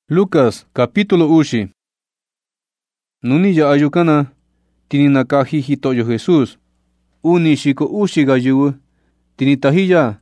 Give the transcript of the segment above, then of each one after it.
Lucas capítulo ushi. Nuni ya ayukana tini nakaji hitoyo Jesús. Uni shiko ushi gayu tini tahiya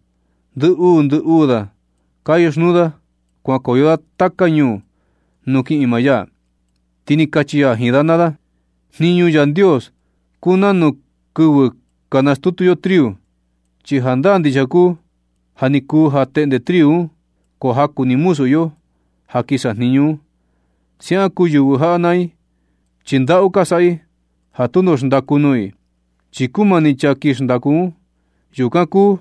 ndu da kayos nuda kwa koyoda takanyu nuki imaya. Tini kachiya hidanada niño yan Dios kunanu kubu kanastutu yo triu chihandan dijaku haniku hatende triu ko haku ni muso yo hakisa niñu sia kuyu hanai chindau kasai hatuno ndakunui chikumani chakish ndaku yukaku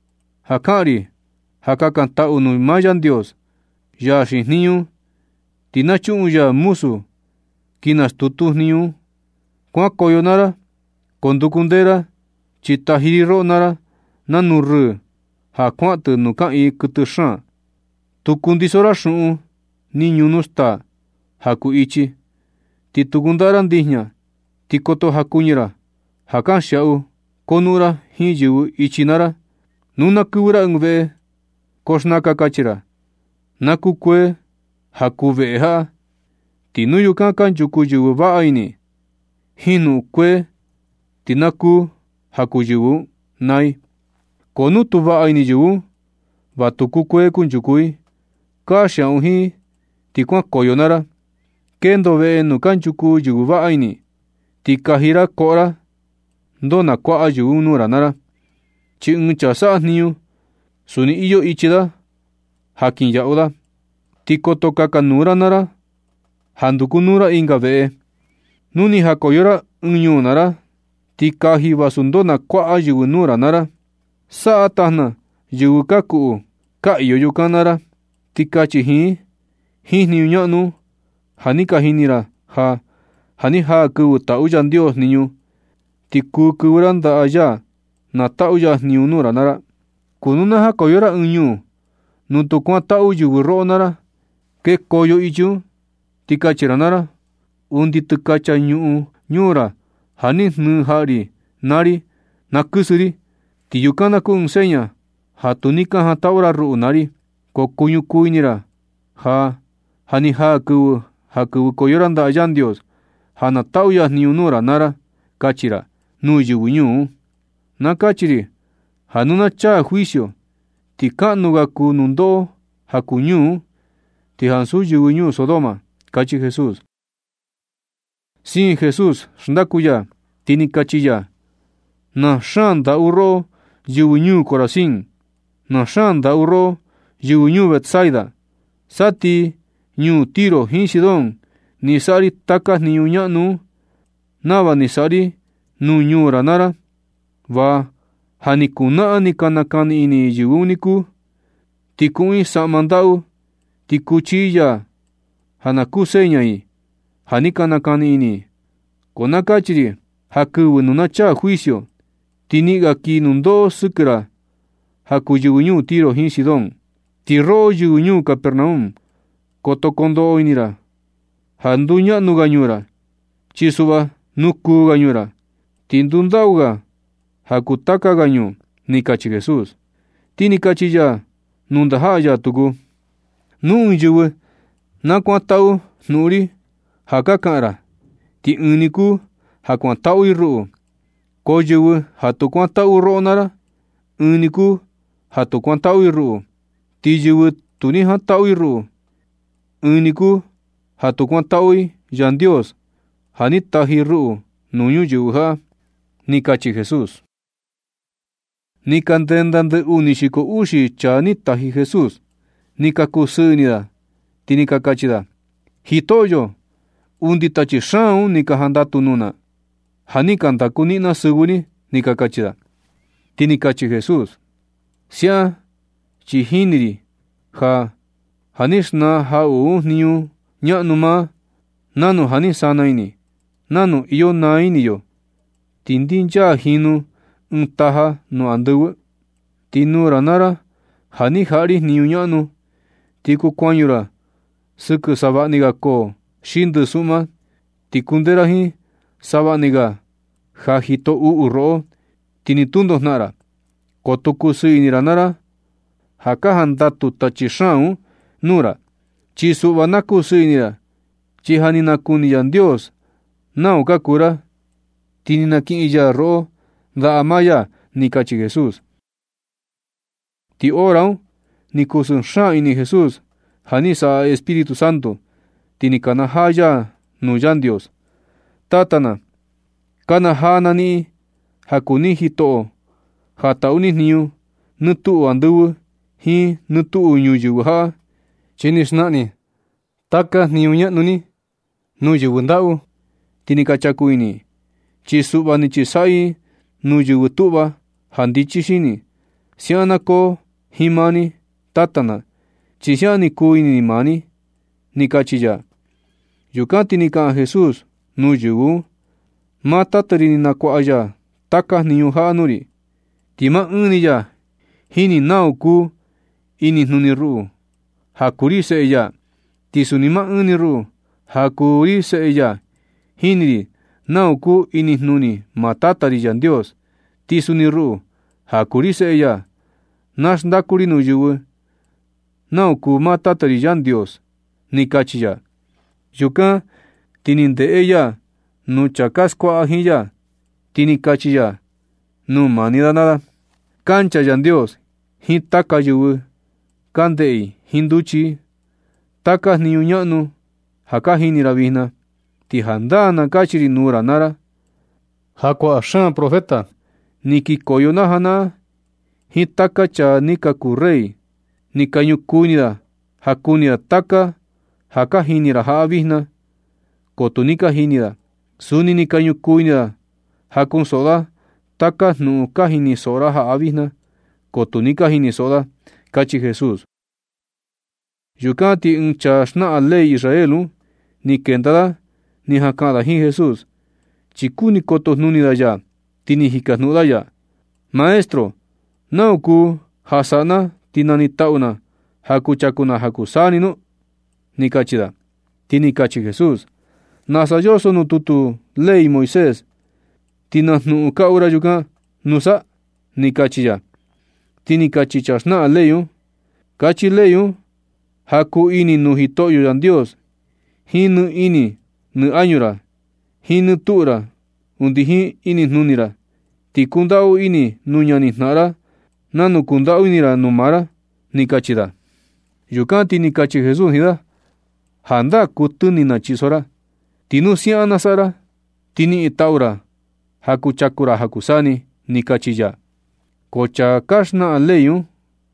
hakari hakakanta unu mayan Dios ya shi niñu tinachu ya musu kinas tutu niñu kwa koyonara kondukundera chitahiri nara nanuru hakwatu nukai kutusha tukundisora shu niñu nusta haku ichi titugundara ndihnya tikoto hakunyira hakan shau konura hiyu ichinara nuna kubura ngve kosnaka kachira nakukwe hakuve ha tinuyu kan jukuyu va aini hinu kwe tinaku hakuyu nai konutu va aini yu batuku kwe kunjukui kasha uhi tikwa koyonara kendo ve nukanchuku yuva aini tikahira kora ndona kwa ayu nura nara chi unchasa niu suni iyo ichida hakin yauda tikoto kakanura nara handuku nura inga ve nuni hakoyora unyu nara tikahi basundona kwa ayu nura nara saatahna yukaku ka iyo yukanara tikachi hi niñanu hanika hinira ha hani ha ku tauyan Dios niñu tiku kuranda aya na tauya niunura nara kununa ha koyora unyu nutu kwa tau yuro nara ke koyo ichu tikachira nara undi tukacha nyura hani nu hari nari nakusuri tiyukana ku enseña hatunika ha taura ru nari kokuyu kuinira ha hani haku koyoranda ayan Dios hana tauya niunura nara kachira nuyugunyu na kachiri hanuna cha juicio tikanuga kunundo hakunyu tihansu yugunyu Sodoma kachi Jesús. Sin Jesús shndakuya tini kachiya na shanda uro yugunyu Corazín na shanda uro yugunyu Betsaida sati nyu Tiro hin Sidón nisari takas niu nyanu nava nisari nu nyura nara va hanikuna nikanakani ini yuguniku tikui samandau tikuchiya hanaku señai hanikanakani ini konakachiri haku nunacha juicio tiniga kinundo sukra haku yugunyu Tiro hin Sidón tiro yugunyu Capernaum kotokondo inira handunya nuganyura chisuba nuku ganyura tindundauga hakutaka ganyu nikachi Jesús tinikachi ya nundaha ya tugu nu yuwe nakwatau nuri hakakara ti uniku hakwatau iru ko yuwe hatukwatau ronara uniku hatukwatau iru ti yuwe tuni hatau iru uniku hatukwataui yan Dios hanitahi ru nuyu yuha nikachi Jesús nikandendande unishiko ushi chanitahi Jesús nikakusunida tinikakachida hitoyo unditachi shau nikahandatu nuna hanikantakunina suguni nikakachida tinikachi Jesús sia chihiniri ha hanishna hau niu nyanuma nanu hani sanaini nanu iyo naini yo tindinja hinu untaha no anduwe tinura nara hani hari niu nyanu tiku kwanyura suku sabaniga ko shindu suma tikundera hi sabaniga hajito uro tinitundo nara kotuku suinira nara hakahandatu tachishau nura Chi su'va na kusɨɨ-inira, chi ja ni nakuni Yandios nau kakura, ti ni naki'in ya ro'o nda'a maa ya ―ni kachi Jesús. Ti hora un ni kusɨɨn xaan ini Jesús ja ni sa'a Espíritu Santo, ti ni kana jaa ya nuu Yandios: ―Tata na, kana jaa na ni'i ja kuni Jito'o ja ta'u ni jniñu nɨ tu'u andɨvɨ jíin nɨ tu'u ñuyɨvɨ ja'a, chi ni xna'ni taka jniñu ña'nu ni nuu yɨvɨ nda'u, ti ni ka chaku ini, chi su'va ni chisa'i nuu yɨvɨ tu'va ja ndityi xini. Sia'an na koo jin maa ni, tata na, chi sia'an ni kuu ini maa ni ―ni kachi ya. Yukan ti ni ka'an Jesús nuu yɨvɨ un: ―Maa Tata ri ni nakua'a ya taka jniñu ja'a nuu ri, ti maa ɨɨn-ni ya jini nau kuu inijnuni ru'u ja kuu ri Se'e ya, ti suni maa ɨɨn-ni ru'u ja kuu ri Se'e ya jini ri nau kuu inijnuni maa Tata ri Yandios, ti suni ru'u ja kuu ri Se'e ya naxndaku ri nuu yɨvɨ nau kuu maa Tata ri Yandios ―ni kachi ya. Yukan ti ni nde'e ya nuu chaa ka skua'a jin ya, ti ni kachi ya nuu mani da naa da: ―Kancha Yandios jin taka yɨvɨ ka nde'i jin nduchi taka jniñu ña'nu ja ka jini ra vijna, ti jandaa na kachi ri nuu ra naa ra ja kua'a xaan profeta ni kikoyo na jana'a jin taka chaa ni ka kuu rey, ni ka ñukuu ini ra ja kuni ra taka ja ka jini ra ja'a vijna, ko tu ni ka jini ra. Suni ni ka ñukuu ini ra ja kunso'o da taka jnu'un ka jini so'o ra ja'a vijna, ko tu ni ka jini so'o da ―kachi Jesús. Yukan ti ɨɨn chaa xna'a ley Israel un ni kenda da ni jaka'an da jin Jesús, chi kuni koto jnuni da ya, ti ni jikajnu'u da ya: ―Maestro, ¿nau kuu ja sa'a na ti nanita'u na ja kuchaku na ja kuu saa ni nu? ―ni kachi da. Ti ni kachi Jesús: ―¿Nasa yoso nuu tutu ley Moisés, ti na jnu'un ka'u ra yukan, nusa? ―ni kachi ya. Ti ni kachi chaa xna'a ley un: ―Kachi ley un ja kuu ini nuu Jito'yo Yandios jin nɨ ini nɨ añu ra, jin nɨ tu'u ra, undi jin inijnuni ra, ti kunda'u ini nuu ñani jna'a ra nanu kunda'u ini ra nuu maa ra ―ni kachi da. Yukan ti ni kachi Jesús jin da: ―Jandaa kuɨtɨ ni nachiso ra, ti nu sia'an na sa'a ra, ti ni'i ta'u ra ja kuchaku ra ja kuu saa ni ―ni kachi ya. Ko chaa ka xna'a ley un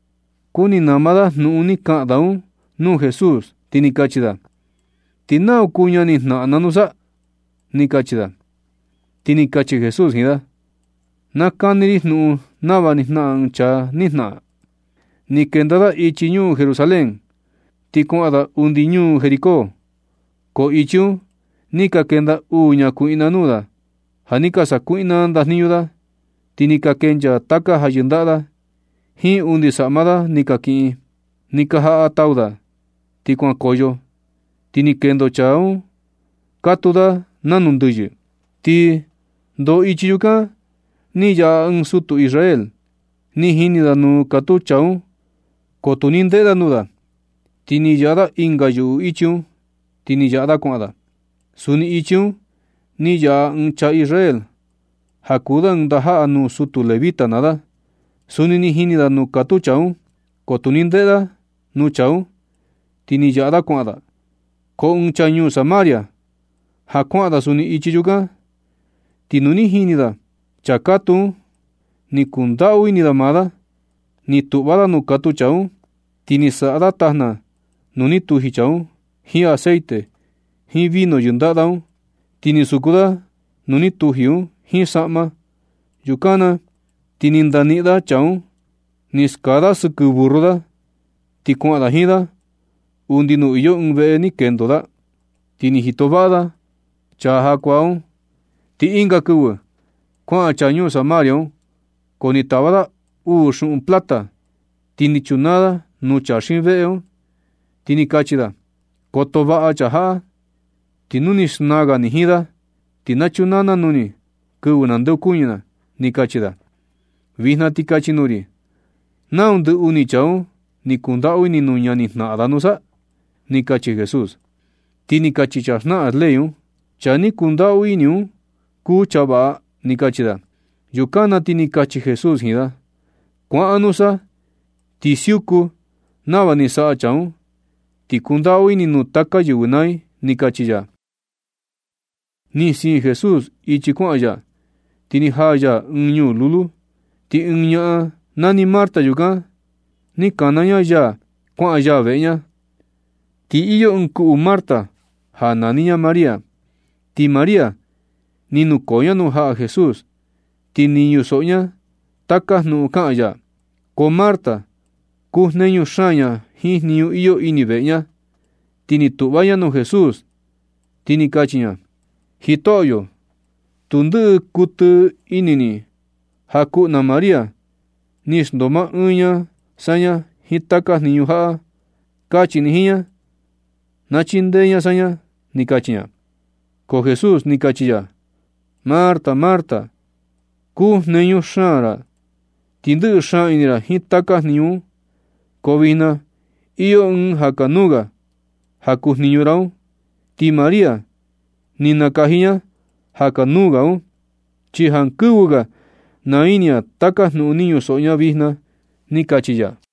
kuni nama da jnu'un ni ka'an da un nuu Jesús, ti ni kachi da: ―¿Ti nau kuu ñani jna'a na nusa? ―ni kachi da. Ti ni kachi Jesús jin da: ―Na kani ri jnu'un nava ni jna'a ɨɨn chaa nijna'a. Ni kenda da ichi ñuu Jerusalén, ti kua'an da undi ñuu Jericó. Ko ichi un ni ka kenda uu ñakui'na nuu da ja ni ka sakui'na ndajniñu da, ti ni ka kenchaa taka ja yɨnda'a da, jin undi sa'ma da ni ka ki'in, ni ka ja'a tau da, ti kuankoyo. Ti ni kendo chaa un katu da nanu ndɨyɨ. Ti ndo ichi yukan ni ya'a ɨɨn sutu Israel, ni jini da nuu katu chaa un, ko tu ni nde'e da nuu da. Ti ni ya'a da inka yu'u ichi un, ti ni ya'a da kua'an da. Suni ichi un ni ya'a ɨɨn chaa Israel ja kuu da ɨɨn ndaja'a nuu sutu levita naa da. Suni ni jini da nuu katu chaa un, ko tu ni nde'e da nuu chaa un, ti ni ya'a da kua'an da. Ko ɨɨn chaa ñuu Samaria ja kua'an da suni ichi yukan, ti nu ni jini da chaa katu un, ni kunda'u ini da maa da, ni tu'va da nuu katu chaa un, ti ni sa'a da tajna nu ni tuji chaa un jin aceite jin vino yɨnda'a da un, ti ni suku da nu ni tuji un jin sa'ma. Yukan na ti ni ndani'i da chaa un, ni skaa da sɨkɨ burru da, ti kua'an da jin da undi nuu iyo ɨɨn ve'e ni kendo da, ti ni jito va'a da chaa jakuaa un. Ti inka kɨvɨ kua'an chaa ñuu Samaria un, ko ni tava da uu xu'un plata, ti ni chunaa da nuu chaa xiin ve'e un, ti ni kachi da: ―Koto va'a chaa ja'a, ti nu ni xnaa ni jin da, ti na chunaa na nuu ni kɨvɨ nandeokuñɨ na ―ni kachi da. Vijna ti kachi nuu ri: ¿Nau ndɨ uni chaa un ni kunda'u ini nuu ñani jna'a da nusa? ni kachi Jesús. Ti ni kachi cha na'a leyun, cha ni kunda'u iniun kuu cha va'a, ni kachi da. Yukana ti ni kachi Jesús jin da: ―Kua'an nusa, ti siuku nava ni sa'a chaun, ti kunda'u ini nuu taka yɨvɨ nai ―ni kachi ya. Ni siin Jesús ichi kua'an ya, ti ni jaa ya ɨɨn ñuu lulu. Ti ɨɨn ña'a nani Marta yukan, ni kana ña ya kua'an ya ve'e ña. Ti iyo ɨɨn ku'u Marta ja nani ña María. Ti María ni nukoo ña nuu ja'a Jesús, ti ni ñuso'o ña taka jnu'un ka'an ya. Ko Marta kujneñu xaan ña jin jniñu iyo ini ve'e ña. Ti ni tu'va ña nuu Jesús, ti ni kachi ña: ―Jito'yo, tu ndɨ'ɨ kutɨ ini ni ja ku'na María ni xndoma ɨɨn ña saña jin taka jniñu ja'a. Kachi ni jin ña na tyindee ña saña ―ni kachi ña. Ko Jesús ni kachi ya: ―Marta, Marta, kujneñu xaan ra, ti ndɨ'ɨ xaan ini ra jin taka jniñu. Ko vijna iyo ɨɨn ja kanuga ja kujniñu ra un. Ti María ni nakaji ña ja kanuga un, chi jankɨvɨ ga na ini ña taka jnu'un ni ñuso'o ña vijna ―ni kachi ya.